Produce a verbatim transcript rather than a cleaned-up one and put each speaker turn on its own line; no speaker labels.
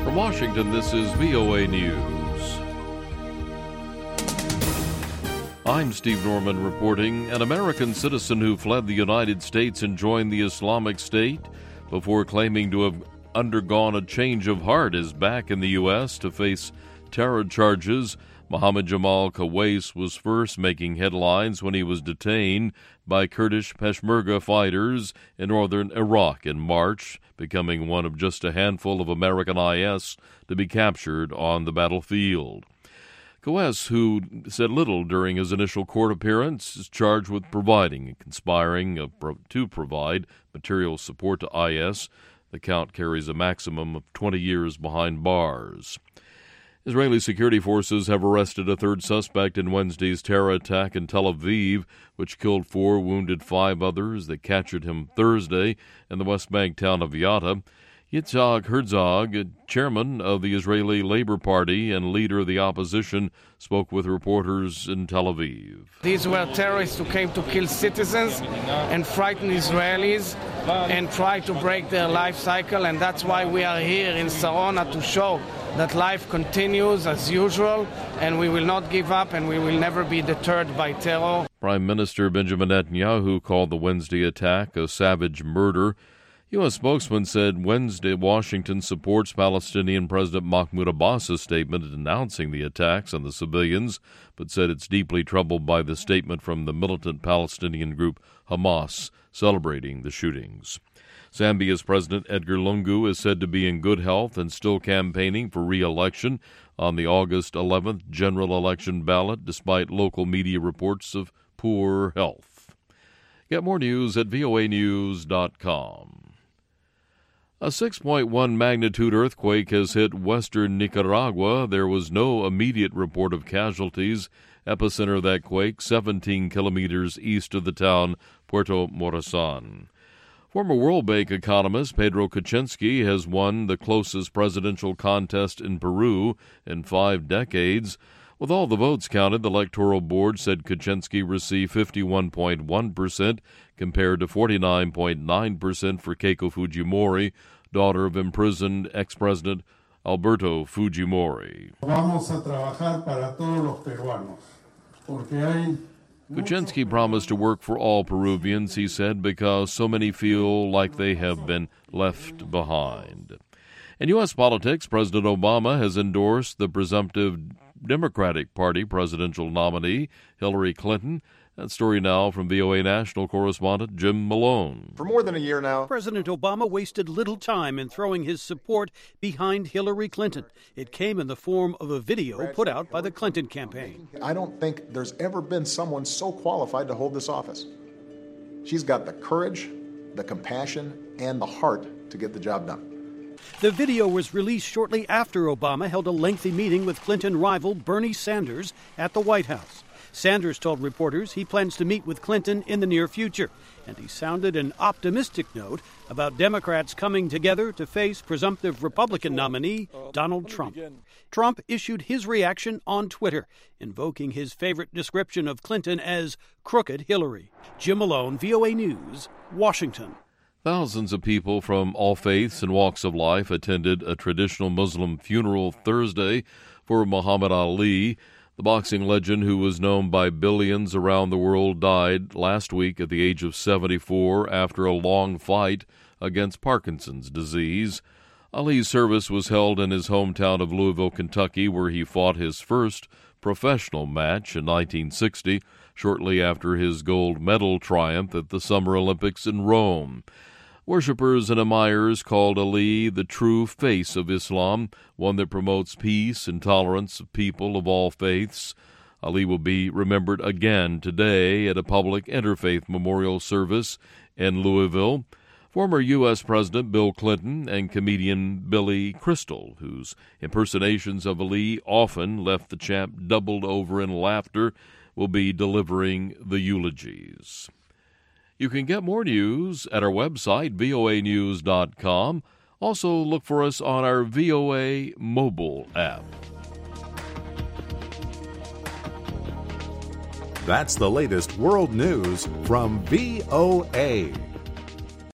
From Washington, this is V O A News. I'm Steve Norman reporting. An American citizen who fled the United States and joined the Islamic State before claiming to have undergone a change of heart is back in the U S to face terror charges. Mohammed Jamal Kawais was first making headlines when he was detained by Kurdish Peshmerga fighters in northern Iraq in March, becoming one of just a handful of American I S to be captured on the battlefield. Kawais, who said little during his initial court appearance, is charged with providing and conspiring to provide material support to I S. The count carries a maximum of twenty years behind bars. Israeli security forces have arrested a third suspect in Wednesday's terror attack in Tel Aviv, which killed four, wounded five others. They captured him Thursday in the West Bank town of Yatta. Yitzhak Herzog, chairman of the Israeli Labor Party and leader of the opposition, spoke with reporters in Tel Aviv.
These were terrorists who came to kill citizens and frighten Israelis and try to break their life cycle, and that's why we are here in Sarona to show that life continues as usual, and we will not give up, and we will never be deterred by terror.
Prime Minister Benjamin Netanyahu called the Wednesday attack a savage murder. U S spokesman said Wednesday Washington supports Palestinian President Mahmoud Abbas's statement denouncing the attacks on the civilians, but said it's deeply troubled by the statement from the militant Palestinian group Hamas celebrating the shootings. Zambia's President Edgar Lungu is said to be in good health and still campaigning for re-election on the August eleventh general election ballot, despite local media reports of poor health. Get more news at V O A news dot com. A six point one magnitude earthquake has hit western Nicaragua. There was no immediate report of casualties. Epicenter of that quake, seventeen kilometers east of the town Puerto Morazan. Former World Bank economist Pedro Kuczynski has won the closest presidential contest in Peru in five decades. With all the votes counted, the electoral board said Kuczynski received fifty-one point one percent compared to forty-nine point nine percent for Keiko Fujimori, daughter of imprisoned ex-president Alberto Fujimori.
Vamos a trabajar para todos los peruanos, porque hay
Kuczynski promised to work for all Peruvians, he said, because so many feel like they have been left behind. In U S politics, President Obama has endorsed the presumptive Democratic Party presidential nominee, Hillary Clinton. That story now from V O A national correspondent Jim Malone.
For more than a year now,
President Obama wasted little time in throwing his support behind Hillary Clinton. It came in the form of a video put out by the Clinton campaign.
I don't think there's ever been someone so qualified to hold this office. She's got the courage, the compassion, and the heart to get the job done.
The video was released shortly after Obama held a lengthy meeting with Clinton rival Bernie Sanders at the White House. Sanders told reporters he plans to meet with Clinton in the near future, and he sounded an optimistic note about Democrats coming together to face presumptive Republican nominee Donald Trump. Trump issued his reaction on Twitter, invoking his favorite description of Clinton as crooked Hillary. Jim Malone, V O A News, Washington.
Thousands of people from all faiths and walks of life attended a traditional Muslim funeral Thursday for Muhammad Ali. The boxing legend, who was known by billions around the world, died last week at the age of seventy-four after a long fight against Parkinson's disease. Ali's service was held in his hometown of Louisville, Kentucky, where he fought his first professional match in nineteen sixty, shortly after his gold medal triumph at the Summer Olympics in Rome. Worshippers and admirers called Ali the true face of Islam, one that promotes peace and tolerance of people of all faiths. Ali will be remembered again today at a public interfaith memorial service in Louisville. Former U S President Bill Clinton and comedian Billy Crystal, whose impersonations of Ali often left the champ doubled over in laughter, will be delivering the eulogies. You can get more news at our website, V O A news dot com. Also, look for us on our V O A mobile app.
That's the latest world news from V O A.